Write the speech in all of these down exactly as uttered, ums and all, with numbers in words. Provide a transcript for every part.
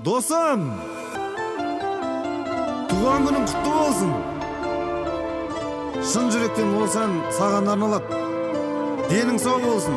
Досым, туған күнің құтты болсын. Шын жүректен ол сән саған арналады. Денің сау болсын.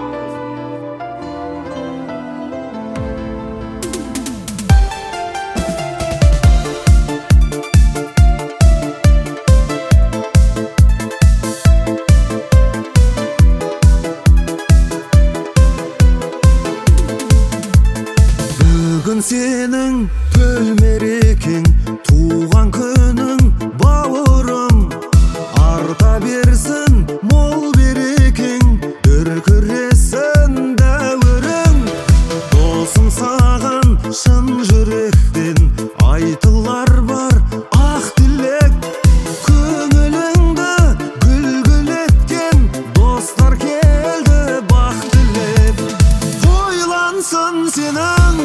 Бүгін сенің төл мерекең, туған күнің бауырым, арта берсін мол берекең, дүркіресін дәуірің. Досым, саған шын жүректен айтылар бар ақ тілек. Көңіліңді гүл-гүл еткен достар келді бақ тілеп. Тойлансын сенің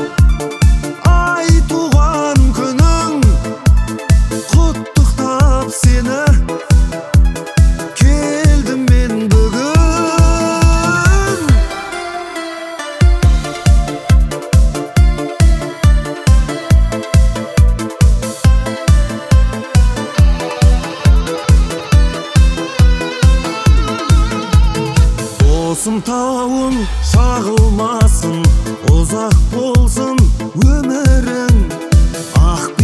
ай туған күнің, құттықтап сені келдім мен бүгін. Досым, тауың шағылмасын, ұзақ болсын өмірің, ақ